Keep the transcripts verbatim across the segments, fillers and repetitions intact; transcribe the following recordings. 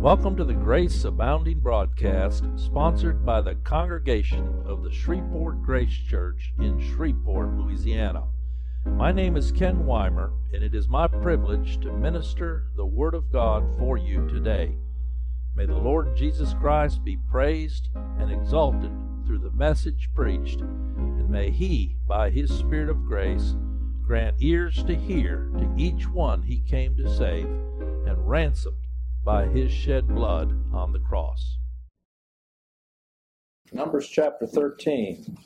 Welcome to the Grace Abounding broadcast, sponsored by the congregation of the Shreveport Grace Church in Shreveport, Louisiana. My name is Ken Weimer, and it is my privilege to minister the Word of God for you today. May the Lord Jesus Christ be praised and exalted through the message preached, and may He, by His Spirit of grace, grant ears to hear to each one He came to save, and ransomed by His shed blood on the cross. Numbers chapter thirteen.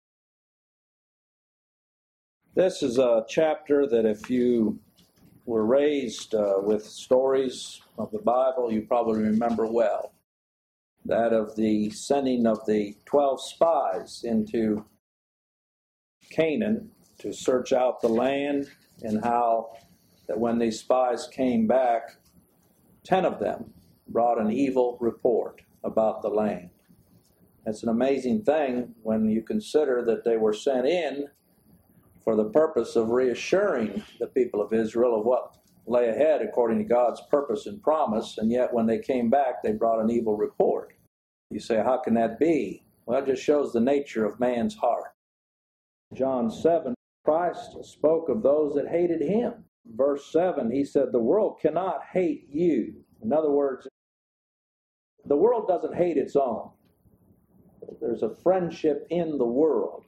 This is a chapter that if you were raised uh, with stories of the Bible, you probably remember well. That of the sending of the twelve spies into Canaan to search out the land, and how that when these spies came back, ten of them brought an evil report about the land. It's an amazing thing when you consider that they were sent in for the purpose of reassuring the people of Israel of what lay ahead according to God's purpose and promise, and yet when they came back, they brought an evil report. You say, how can that be? Well, it just shows the nature of man's heart. John seven, Christ spoke of those that hated Him. Verse seven, He said, the world cannot hate you. In other words, the world doesn't hate its own. There's a friendship in the world.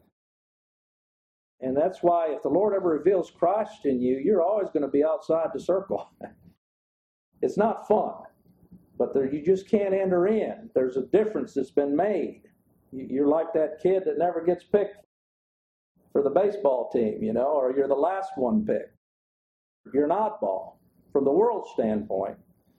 And that's why if the Lord ever reveals Christ in you, you're always going to be outside the circle. It's not fun, but there, you just can't enter in. There's a difference that's been made. You're like that kid that never gets picked for the baseball team, you know, or you're the last one picked. You're an oddball from the world's standpoint.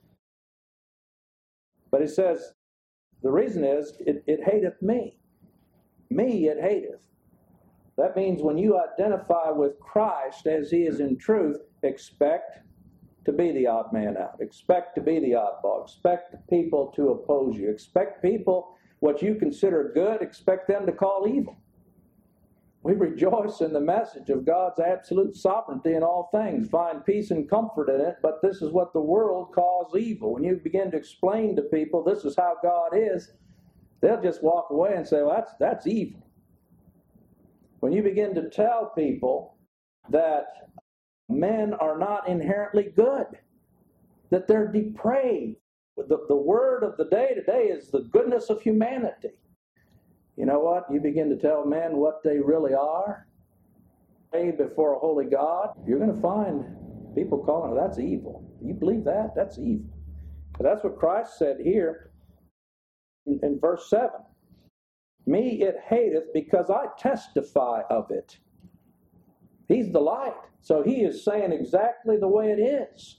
But He says, the reason is, it, it hateth me. Me it hateth. That means when you identify with Christ as He is in truth, expect to be the odd man out. Expect to be the oddball. Expect people to oppose you. Expect people, what you consider good, expect them to call evil. We rejoice in the message of God's absolute sovereignty in all things, find peace and comfort in it, but this is what the world calls evil. When you begin to explain to people this is how God is, they'll just walk away and say, well, that's, that's evil. When you begin to tell people that men are not inherently good, that they're depraved, the, the word of the day today is the goodness of humanity. You know what? You begin to tell men what they really are, pray before a holy God, you're going to find people calling it, that's evil. You believe that? That's evil. But that's what Christ said here in, in verse seven. Me it hateth because I testify of it. He's the light. So He is saying exactly the way it is.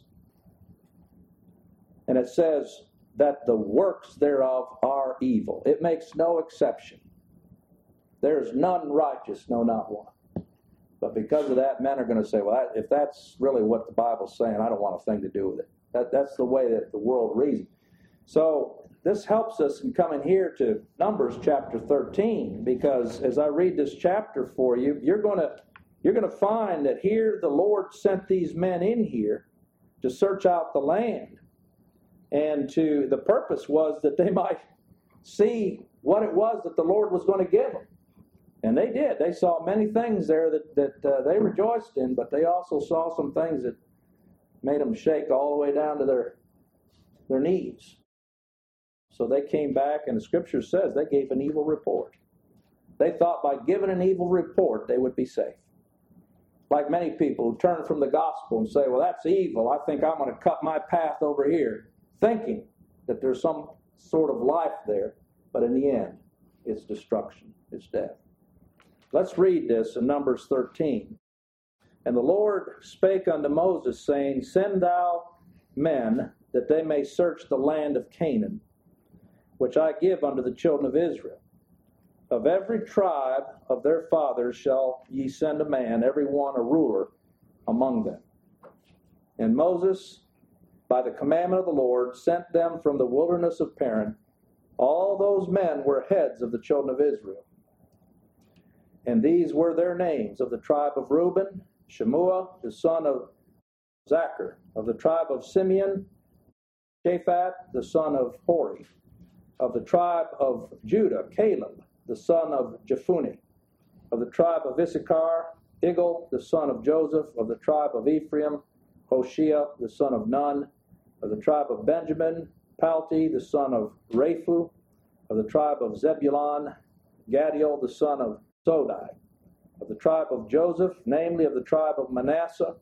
And it says that the works thereof are evil. It makes no exception. There is none righteous, no, not one. But because of that, men are going to say, well, if that's really what the Bible's saying, I don't want a thing to do with it. That, that's the way that the world reasons. So this helps us in coming here to Numbers chapter thirteen, because as I read this chapter for you, you're going to you're going to find that here the Lord sent these men in here to search out the land. And to the purpose was that they might see what it was that the Lord was going to give them. And they did. They saw many things there that, that uh, they rejoiced in, but they also saw some things that made them shake all the way down to their, their knees. So they came back, and the Scripture says they gave an evil report. They thought by giving an evil report they would be safe. Like many people who turn from the gospel and say, well, that's evil. I think I'm going to cut my path over here, thinking that there's some sort of life there, but in the end, it's destruction, it's death. Let's read this in Numbers thirteen. And the Lord spake unto Moses, saying, send thou men, that they may search the land of Canaan, which I give unto the children of Israel. Of every tribe of their fathers shall ye send a man, every one a ruler among them. And Moses, by the commandment of the Lord, sent them from the wilderness of Paran. All those men were heads of the children of Israel. And these were their names: of the tribe of Reuben, Shemua, the son of Zachar; of the tribe of Simeon, Shaphat, the son of Hori. Of the tribe of Judah, Caleb, the son of Jephunneh. Of the tribe of Issachar, Igal, the son of Joseph. Of the tribe of Ephraim, Hoshea, the son of Nun. Of the tribe of Benjamin, Palti, the son of Raphu. Of the tribe of Zebulun, Gadiel, the son of Sodai. Of the tribe of Joseph, namely of the tribe of Manasseh,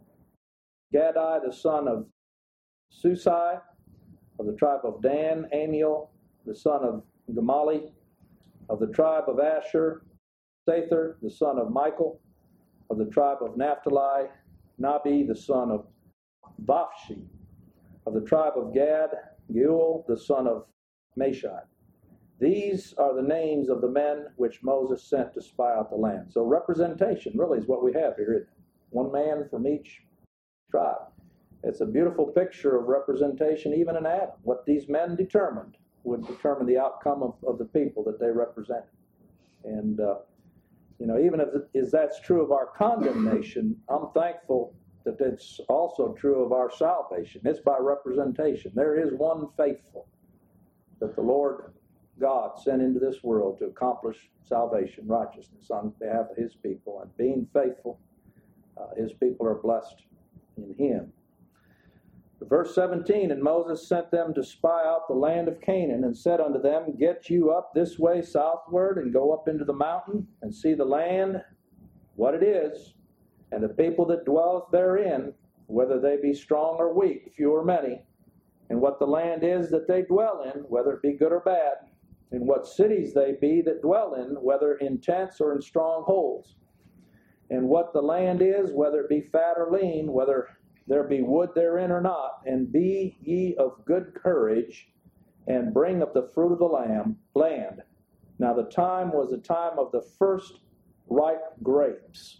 Gadai, the son of Susai. Of the tribe of Dan, Amiel, the son of Gamali. Of the tribe of Asher, Sather, the son of Michael. Of the tribe of Naphtali, Nabi, the son of Bapshi. Of the tribe of Gad, Geuel, the son of Mashai. These are the names of the men which Moses sent to spy out the land. So representation really is what we have here, isn't it? One man from each tribe. It's a beautiful picture of representation even in Adam. What these men determined would determine the outcome of, of the people that they represented. And, uh, you know, even if, if that's true of our condemnation, I'm thankful that it's also true of our salvation. It's by representation. There is one faithful that the Lord God sent into this world to accomplish salvation, righteousness on behalf of his people. And being faithful, uh, his people are blessed in him. Verse seventeen, and Moses sent them to spy out the land of Canaan, and said unto them, get you up this way southward, and go up into the mountain, and see the land, what it is, and the people that dwelleth therein, whether they be strong or weak, few or many, and what the land is that they dwell in, whether it be good or bad, and what cities they be that dwell in, whether in tents or in strongholds, and what the land is, whether it be fat or lean, whether there be wood therein or not, and be ye of good courage, and bring up the fruit of the lamb, land. Now the time was the time of the first ripe grapes.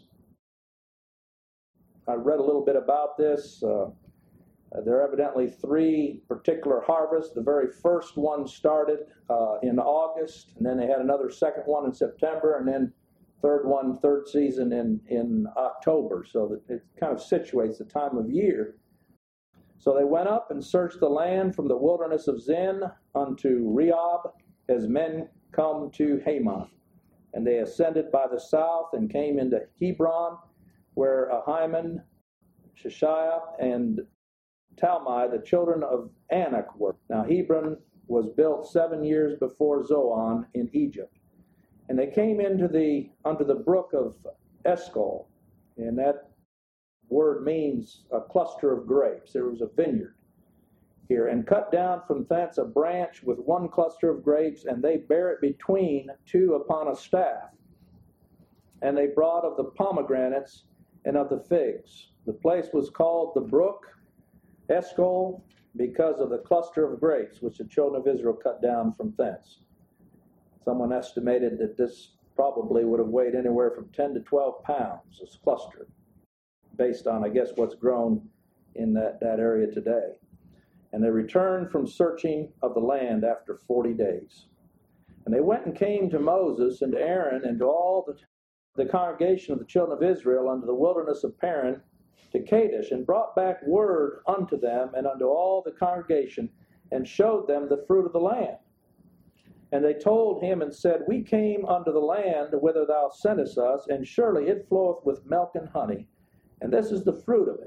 I read a little bit about this. Uh, there are evidently three particular harvests. The very first one started uh, in August, and then they had another second one in September, and then third one, third season in, in October, so that it kind of situates the time of year. So they went up and searched the land from the wilderness of Zin unto Rehob, as men come to Hamath. And they ascended by the south and came into Hebron, where Ahiman, Sheshaiah, and Talmai, the children of Anak, were. Now Hebron was built seven years before Zoan in Egypt. And they came into the under the brook of Eshcol, and that word means a cluster of grapes. There was a vineyard here, and cut down from thence a branch with one cluster of grapes, and they bare it between two upon a staff. And they brought of the pomegranates and of the figs. The place was called the brook Eshcol because of the cluster of grapes which the children of Israel cut down from thence. Someone estimated that this probably would have weighed anywhere from ten to twelve pounds, this cluster, based on, I guess, what's grown in that, that area today. And they returned from searching of the land after forty days. And they went and came to Moses and to Aaron and to all the, the congregation of the children of Israel unto the wilderness of Paran to Kadesh, and brought back word unto them and unto all the congregation, and showed them the fruit of the land. And they told him and said, we came unto the land whither thou sentest us, and surely it floweth with milk and honey, and this is the fruit of it.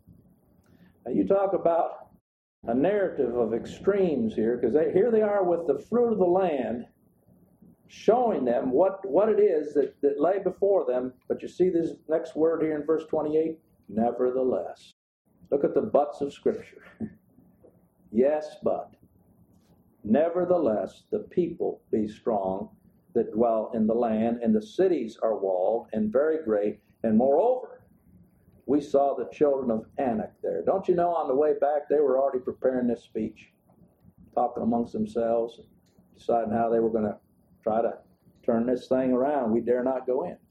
Now you talk about a narrative of extremes here, because here they are with the fruit of the land, showing them what, what it is that, that lay before them. But you see this next word here in verse twenty-eight, nevertheless. Look at the buts of Scripture. Yes, but. Nevertheless, the people be strong that dwell in the land, and the cities are walled and very great. And moreover, we saw the children of Anak there. Don't you know, on the way back, they were already preparing this speech, talking amongst themselves, deciding how they were going to try to turn this thing around. We dare not go in.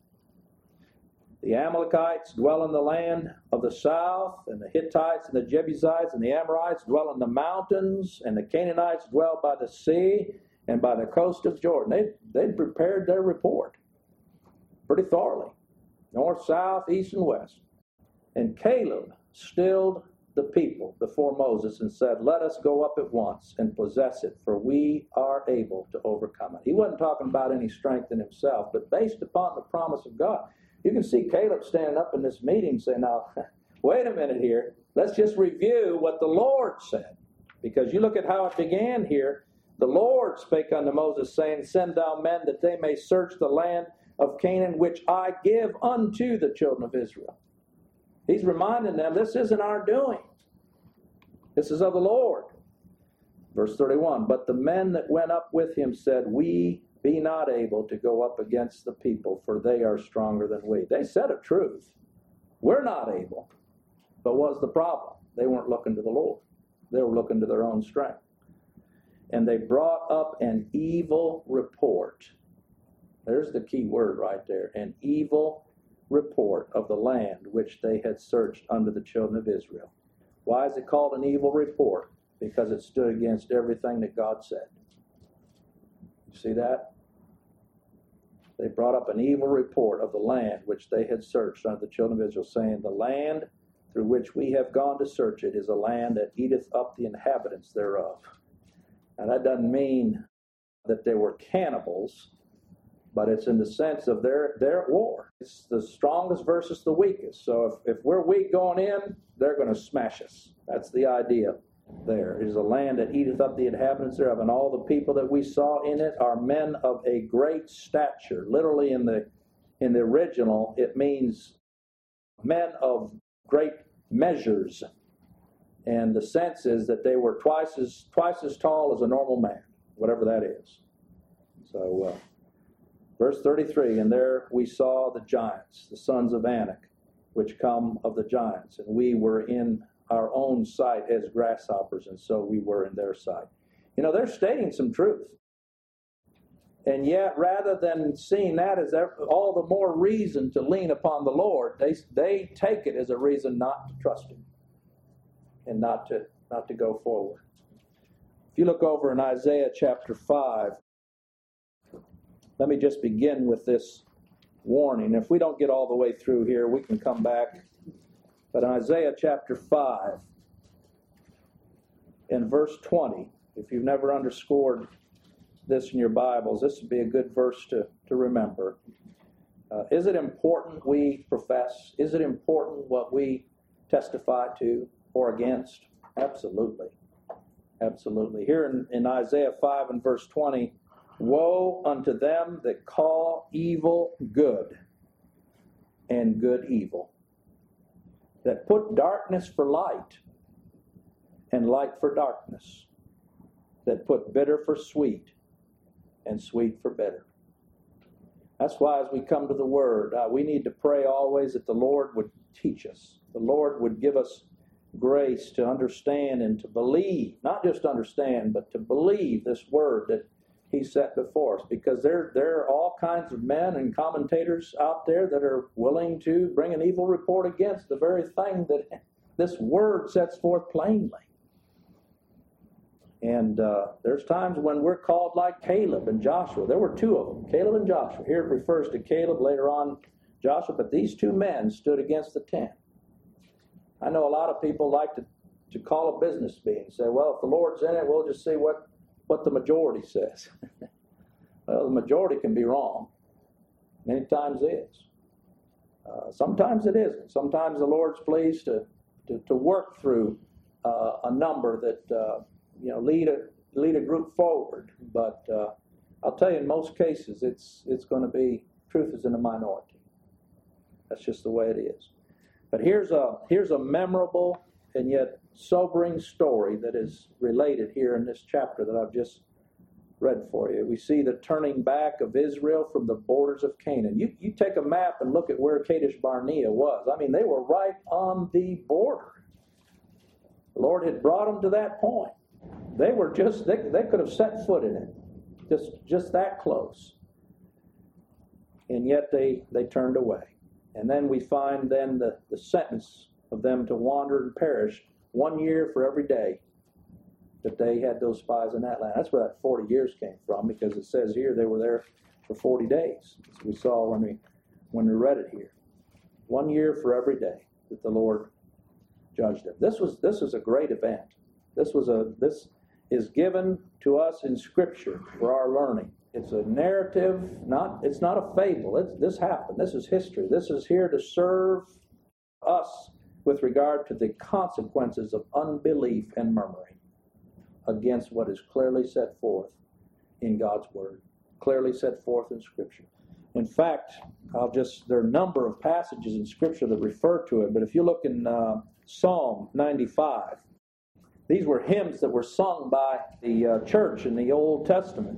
The Amalekites dwell in the land of the south, and the Hittites and the Jebusites and the Amorites dwell in the mountains, and the Canaanites dwell by the sea and by the coast of Jordan. They, they'd prepared their report pretty thoroughly, north, south, east, and west. And Caleb stilled the people before Moses and said, let us go up at once and possess it, for we are able to overcome it. He wasn't talking about any strength in himself, but based upon the promise of God. You can see Caleb standing up in this meeting saying, now, wait a minute here. Let's just review what the Lord said. Because you look at how it began here. The Lord spake unto Moses, saying, send thou men that they may search the land of Canaan, which I give unto the children of Israel. He's reminding them, this isn't our doing. This is of the Lord. Verse thirty-one, but the men that went up with him said, we be not able to go up against the people, for they are stronger than we. They said a truth. We're not able. But what was the problem? They weren't looking to the Lord. They were looking to their own strength. And they brought up an evil report. There's the key word right there. An evil report of the land which they had searched unto the children of Israel. Why is it called an evil report? Because it stood against everything that God said. You see that? They brought up an evil report of the land which they had searched unto the children of Israel, saying, the land through which we have gone to search it is a land that eateth up the inhabitants thereof. Now that doesn't mean that they were cannibals, but it's in the sense of they're, they're at war. It's the strongest versus the weakest. So if, if we're weak going in, they're going to smash us. That's the idea there. It is a land that eateth up the inhabitants thereof, and all the people that we saw in it are men of a great stature. Literally in the in the original, it means men of great measures. And the sense is that they were twice as twice as tall as a normal man, whatever that is. So, uh, verse thirty-three, and there we saw the giants, the sons of Anak, which come of the giants, and we were in our own sight as grasshoppers, and so we were in their sight. You know, they're stating some truth. And yet, rather than seeing that as all the more reason to lean upon the Lord, they they take it as a reason not to trust Him and not to not to go forward. If you look over in Isaiah chapter five, let me just begin with this warning. If we don't get all the way through here, we can come back. But in Isaiah chapter five, in verse twenty, if you've never underscored this in your Bibles, this would be a good verse to, to remember. Uh, is it important we profess? Is it important what we testify to or against? Absolutely. Absolutely. Here in, in Isaiah five and verse twenty, woe unto them that call evil good and good evil, that put darkness for light and light for darkness, that put bitter for sweet and sweet for bitter. That's why as we come to the Word, uh, we need to pray always that the Lord would teach us. The Lord would give us grace to understand and to believe, not just understand, but to believe this Word that He set before us. Because there, there are all kinds of men and commentators out there that are willing to bring an evil report against the very thing that this Word sets forth plainly. And uh, there's times when we're called like Caleb and Joshua. There were two of them, Caleb and Joshua. Here it refers to Caleb, later on Joshua, but these two men stood against the ten. I know a lot of people like to, to call a business meeting and say, well, if the Lord's in it, we'll just see what, what the majority says. Well, the majority can be wrong. Many times it is. Uh, sometimes it isn't. Sometimes the Lord's pleased to, to, to work through uh, a number that... Uh, you know, lead a lead a group forward. But uh, I'll tell you, in most cases, it's it's going to be truth is in a minority. That's just the way it is. But here's a here's a memorable and yet sobering story that is related here in this chapter that I've just read for you. We see the turning back of Israel from the borders of Canaan. You you take a map and look at where Kadesh Barnea was. I mean, they were right on the border. The Lord had brought them to that point. They were just, they, they could have set foot in it, just just that close. And yet they, they turned away. And then we find then the, the sentence of them to wander and perish, one year for every day that they had those spies in that land. That's where that forty years came from, because it says here they were there for forty days, as we saw when we, when we read it here. One year for every day that the Lord judge them. This was this is a great event. This was a this is given to us in Scripture for our learning. It's a narrative, not it's not a fable. It's, this happened. This is history. This is here to serve us with regard to the consequences of unbelief and murmuring against what is clearly set forth in God's Word, clearly set forth in Scripture. In fact, I'll just there are a number of passages in Scripture that refer to it, but if you look in uh, Psalm ninety-five, these were hymns that were sung by the uh, church in the Old Testament.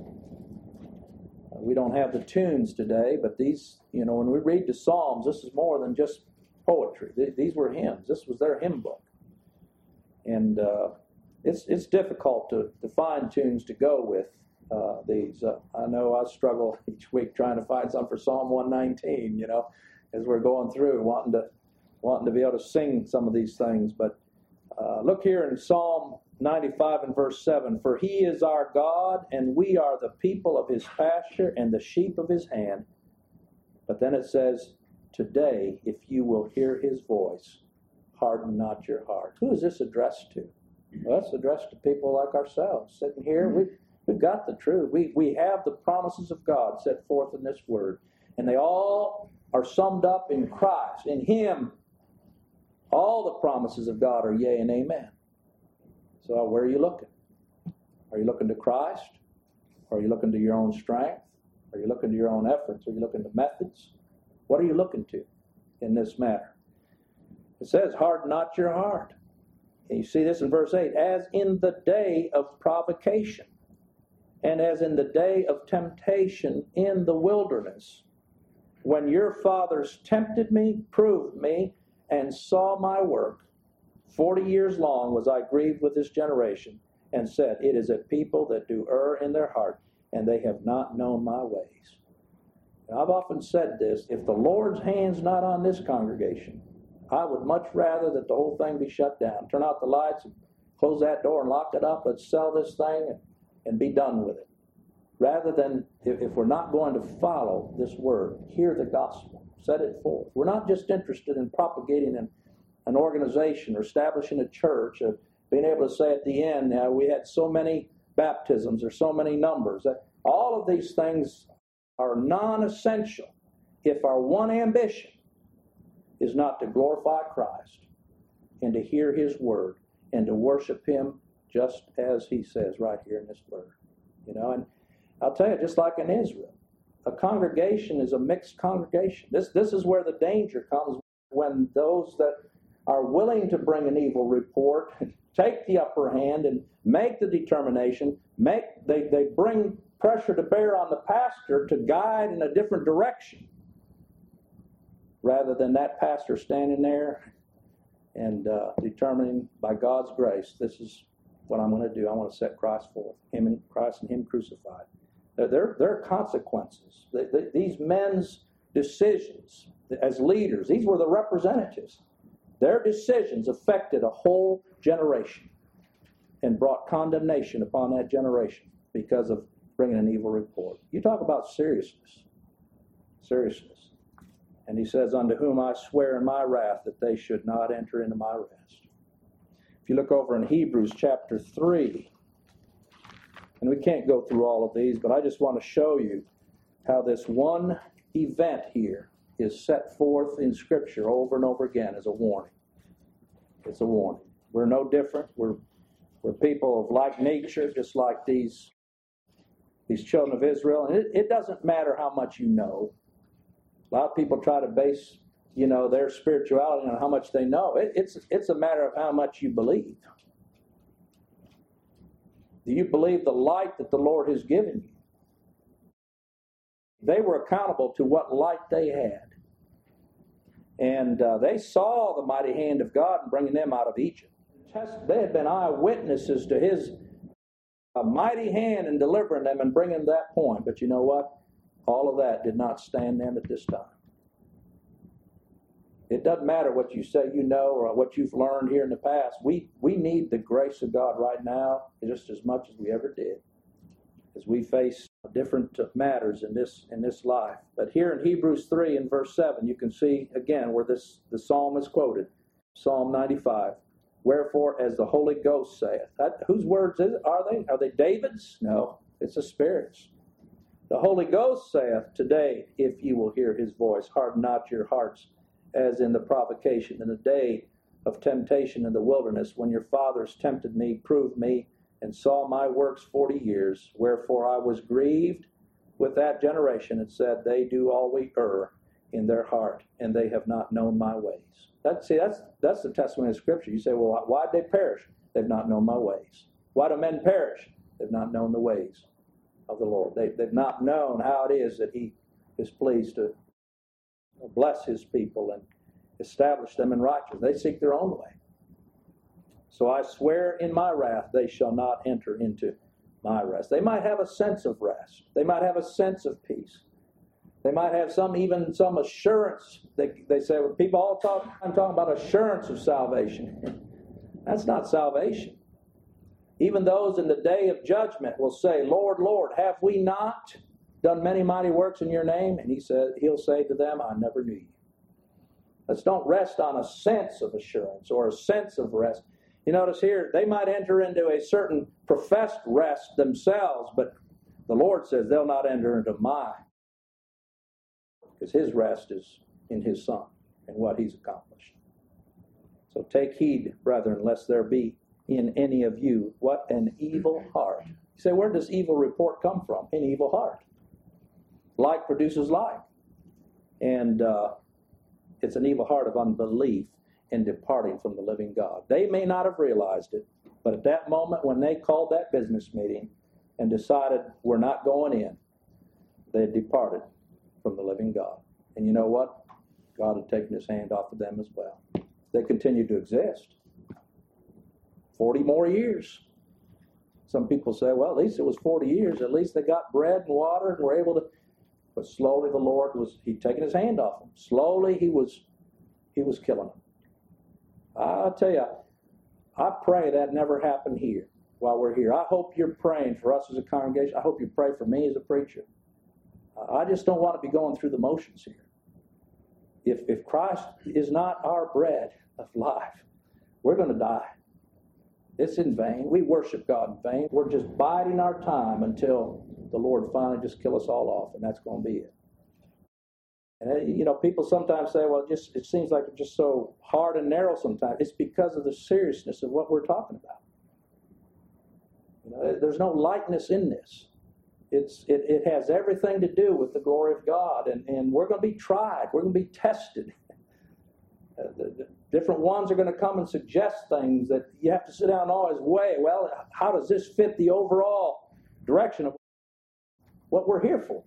Uh, we don't have the tunes today, but these, you know, when we read the Psalms, this is more than just poetry. Th- these were hymns. This was their hymn book. And uh, it's it's difficult to, to find tunes to go with uh, these. Uh, I know I struggle each week trying to find some for Psalm one nineteen, you know, as we're going through, wanting to wanting to be able to sing some of these things. But uh, look here in Psalm ninety-five and verse seven. For he is our God, and we are the people of his pasture and the sheep of his hand. But then it says, today, if you will hear his voice, harden not your heart. Who is this addressed to? Well, it's addressed to people like ourselves. Sitting here, we, we've got the truth. We, we have the promises of God set forth in this word. And they all are summed up in Christ. In him, all the promises of God are yea and amen. So where are you looking? Are you looking to Christ? Are you looking to your own strength? Are you looking to your own efforts? Are you looking to methods? What are you looking to in this matter? It says, harden not your heart. And you see this in verse eight. As in the day of provocation, and as in the day of temptation in the wilderness, when your fathers tempted me, proved me, and saw my work, forty years long was I grieved with this generation, and said, it is a people that do err in their heart, and they have not known my ways. And I've often said this, if the Lord's hand's not on this congregation, I would much rather that the whole thing be shut down. Turn out the lights and close that door and lock it up. Let's sell this thing and, and be done with it. Rather than, if, if we're not going to follow this word, hear the gospel, set it forth. We're not just interested in propagating an, an organization or establishing a church, or being able to say at the end, uh, we had so many baptisms or so many numbers. Uh, all of these things are non-essential if our one ambition is not to glorify Christ and to hear his word and to worship him just as he says right here in this word. You know, and I'll tell you, just like in Israel, a congregation is a mixed congregation. This, this is where the danger comes, when those that are willing to bring an evil report take the upper hand and make the determination, make they, they bring pressure to bear on the pastor to guide in a different direction, rather than that pastor standing there and uh, determining by God's grace, this is what I'm going to do. I want to set Christ forth, him and Christ and him crucified. There, there, there are consequences. The, the, these men's decisions as leaders, these were the representatives. Their decisions affected a whole generation and brought condemnation upon that generation because of bringing an evil report. You talk about seriousness. Seriousness. And he says, unto whom I swear in my wrath that they should not enter into my rest. If you look over in Hebrews chapter three, and we can't go through all of these, but I just want to show you how this one event here is set forth in Scripture over and over again as a warning. It's a warning. We're no different. We're, we're people of like nature, just like these, these children of Israel. And it, it doesn't matter how much you know. A lot of people try to base, you know, their spirituality on how much they know. It, it's, it's a matter of how much you believe. Do you believe the light that the Lord has given you? They were accountable to what light they had. And uh, they saw the mighty hand of God in bringing them out of Egypt. They had been eyewitnesses to his uh, mighty hand in delivering them and bringing them to that point. But you know what? All of that did not stand them at this time. It doesn't matter what you say you know or what you've learned here in the past. We, we need the grace of God right now just as much as we ever did, as we face different matters in this in this life. But here in Hebrews three and verse seven, you can see again where this the psalm is quoted, Psalm ninety-five. Wherefore, as the Holy Ghost saith. That, whose words is, are they? Are they David's? No, it's the Spirit's. The Holy Ghost saith, today, if you will hear his voice, harden not your hearts, as in the provocation, in the day of temptation in the wilderness, when your fathers tempted me, proved me, and saw my works forty years. Wherefore I was grieved with that generation, and said, they do always err in their heart, and they have not known my ways. That, see, that's that's the testimony of Scripture. You say, well, why did they perish? They've not known my ways. Why do men perish? They've not known the ways of the Lord. They, they've not known how it is that he is pleased to bless his people and establish them in righteousness. They seek their own way. So I swear in my wrath, they shall not enter into my rest. They might have a sense of rest. They might have a sense of peace. They might have some, even some assurance. They, they say, well, people all talk, I'm talking about assurance of salvation. That's not salvation. Even those in the day of judgment will say, Lord, Lord, have we not done many mighty works in your name? And he said, he'll say to them, I never knew you. Let's don't rest on a sense of assurance or a sense of rest. You notice here, they might enter into a certain professed rest themselves, but the Lord says they'll not enter into mine, because his rest is in his Son and what he's accomplished. So take heed, brethren, lest there be in any of you what an evil heart. You say, where does evil report come from? An evil heart. Like produces like. And uh, it's an evil heart of unbelief in departing from the living God. They may not have realized it, but at that moment when they called that business meeting and decided we're not going in, they had departed from the living God. And you know what? God had taken his hand off of them as well. They continued to exist. forty more years. Some people say, well, at least it was forty years. At least they got bread and water and were able to. But slowly the Lord was, he'd taken his hand off them. Slowly he was, he was killing them. I'll tell you, I pray that never happened here while we're here. I hope you're praying for us as a congregation. I hope you pray for me as a preacher. I just don't want to be going through the motions here. If, if Christ is not our bread of life, we're going to die. It's in vain. We worship God in vain. We're just biding our time until the Lord finally just kill us all off, and that's going to be it. And, you know, people sometimes say, well, it just it seems like it's just so hard and narrow sometimes. It's because of the seriousness of what we're talking about. You know, there's no lightness in this. It's it, it has everything to do with the glory of God, and, and we're going to be tried. We're going to be tested. Uh, the, the different ones are going to come and suggest things that you have to sit down and always weigh. Well, how does this fit the overall direction of what we're here for?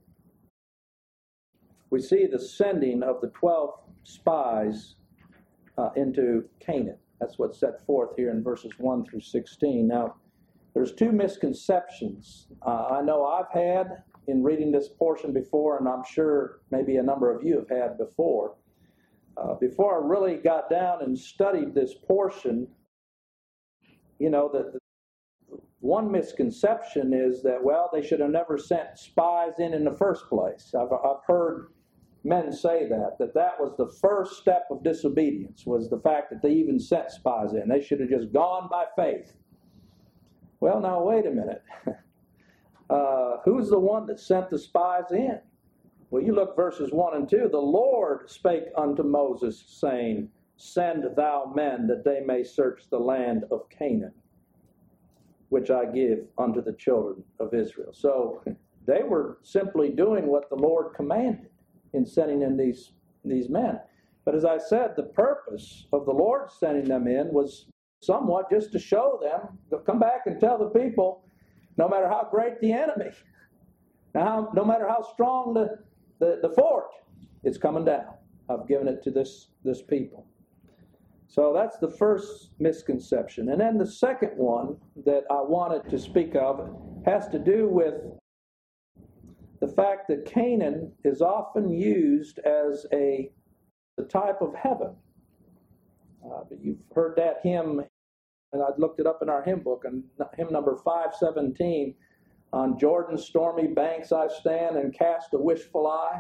We see the sending of the twelve spies uh, into Canaan. That's what's set forth here in verses one through sixteen. Now, there's two misconceptions uh, I know I've had in reading this portion before, and I'm sure maybe a number of you have had before. Uh, before I really got down and studied this portion, you know, the, the one misconception is that, well, they should have never sent spies in in the first place. I've, I've heard men say that, that that was the first step of disobedience, was the fact that they even sent spies in. They should have just gone by faith. Well, now, wait a minute. uh, who's the one that sent the spies in? Well, you look verses one and two. The Lord spake unto Moses, saying, Send thou men that they may search the land of Canaan, which I give unto the children of Israel. So they were simply doing what the Lord commanded in sending in these, these men. But as I said, the purpose of the Lord sending them in was somewhat just to show them, to come back and tell the people, no matter how great the enemy, now, no matter how strong the The, the fort, it's coming down. I've given it to this, this people. So that's the first misconception. And then the second one that I wanted to speak of has to do with the fact that Canaan is often used as a, a type of heaven. Uh, but you've heard that hymn, and I looked it up in our hymn book, and hymn number five seventeen, on Jordan's stormy banks I stand and cast a wishful eye.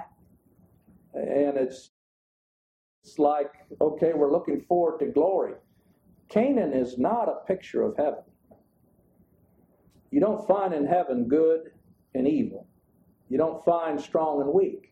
And it's, it's like, okay, we're looking forward to glory. Canaan is not a picture of heaven. You don't find in heaven good and evil. You don't find strong and weak.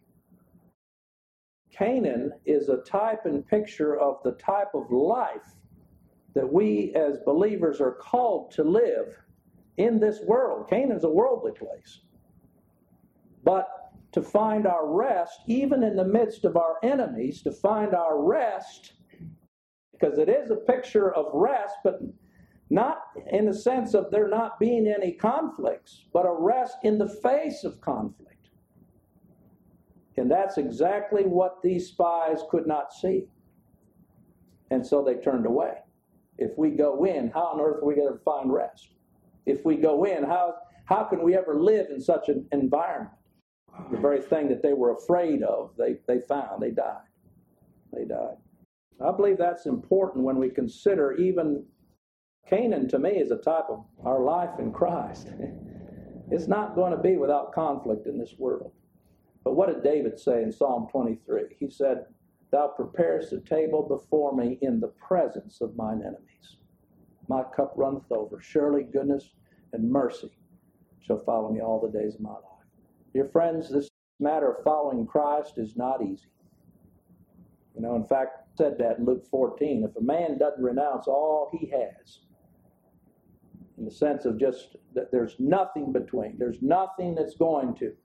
Canaan is a type and picture of the type of life that we as believers are called to live in this world. Canaan's a worldly place. But to find our rest, even in the midst of our enemies, to find our rest, because it is a picture of rest, but not in the sense of there not being any conflicts, but a rest in the face of conflict. And that's exactly what these spies could not see. And so they turned away. If we go in, how on earth are we going to find rest? If we go in, how, how can we ever live in such an environment? The very thing that they were afraid of, they, they found, they died. They died. I believe that's important when we consider even Canaan, to me, is a type of our life in Christ. It's not going to be without conflict in this world. But what did David say in Psalm twenty-three? He said, "Thou preparest a table before me in the presence of mine enemies. My cup runneth over. Surely goodness and mercy shall follow me all the days of my life." Dear friends, this matter of following Christ is not easy. You know, in fact, I said that in Luke fourteen. If a man doesn't renounce all he has, in the sense of just that there's nothing between, there's nothing that's going to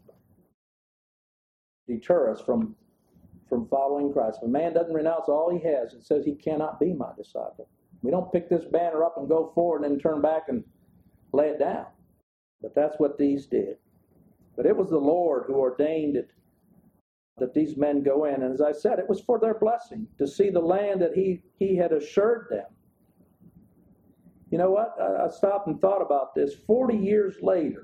deter us from, from following Christ. If a man doesn't renounce all he has, it says he cannot be my disciple. We don't pick this banner up and go forward and then turn back and lay it down. But that's what these did. But it was the Lord who ordained it, that these men go in. And as I said, it was for their blessing, to see the land that he, he had assured them. You know what? I, I stopped and thought about this. Forty years later,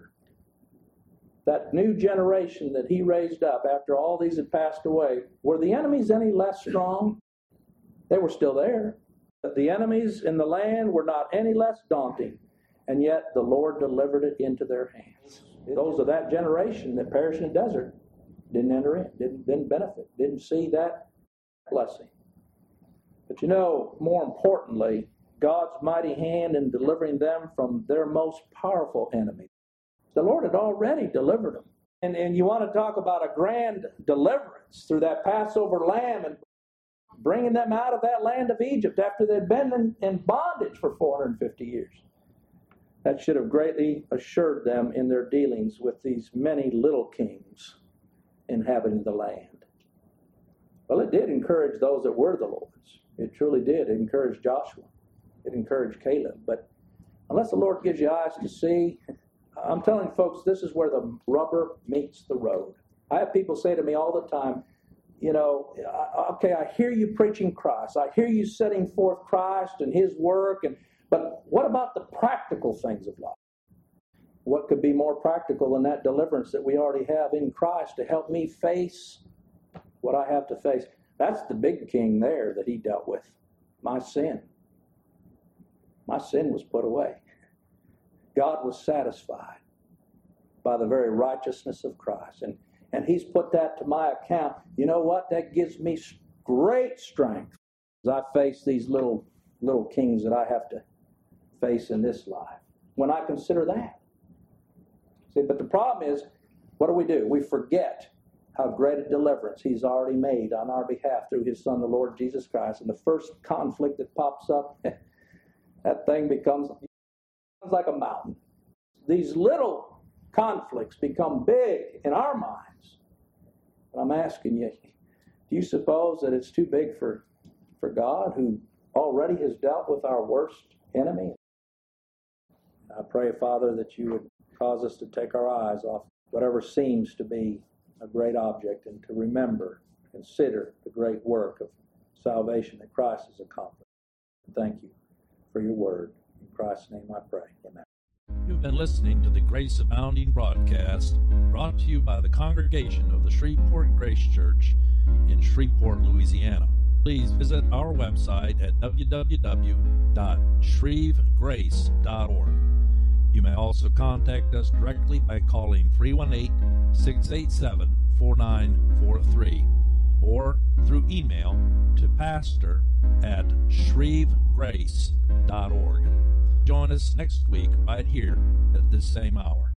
that new generation that he raised up after all these had passed away, were the enemies any less strong? They were still there. But the enemies in the land were not any less daunting. And yet the Lord delivered it into their hands. Those of that generation that perished in the desert didn't enter in, didn't, didn't benefit, didn't see that blessing. But you know, more importantly, God's mighty hand in delivering them from their most powerful enemy. The Lord had already delivered them. And, and you want to talk about a grand deliverance through that Passover lamb and bringing them out of that land of Egypt after they'd been in, in bondage for four hundred fifty years. That should have greatly assured them in their dealings with these many little kings inhabiting the land. Well, it did encourage those that were the Lord's. It truly did. It encouraged Joshua. It encouraged Caleb. But unless the Lord gives you eyes to see, I'm telling folks, this is where the rubber meets the road. I have people say to me all the time, you know, okay, I hear you preaching Christ. I hear you setting forth Christ and His work, and but what about the practical things of life? What could be more practical than that deliverance that we already have in Christ to help me face what I have to face? That's the big king there that He dealt with, my sin. My sin was put away. God was satisfied by the very righteousness of Christ. And, and He's put that to my account. You know what? That gives me great strength as I face these little, little kings that I have to face in this life. When I consider that. See, but the problem is, what do we do? We forget how great a deliverance He's already made on our behalf through His Son, the Lord Jesus Christ. And the first conflict that pops up, that thing becomes like a mountain. These little conflicts become big in our minds. But I'm asking you, do you suppose that it's too big for, for God, who already has dealt with our worst enemy? I pray, Father, that you would cause us to take our eyes off whatever seems to be a great object and to remember, consider the great work of salvation that Christ has accomplished. Thank you for your word. In Christ's name I pray. Amen. You've been listening to the Grace Abounding broadcast, brought to you by the congregation of the Shreveport Grace Church in Shreveport, Louisiana. Please visit our website at w w w dot shreve grace dot org. You may also contact us directly by calling three one eight, six eight seven, four nine four three. or through email to pastor at shreve grace dot org. Join us next week right here at this same hour.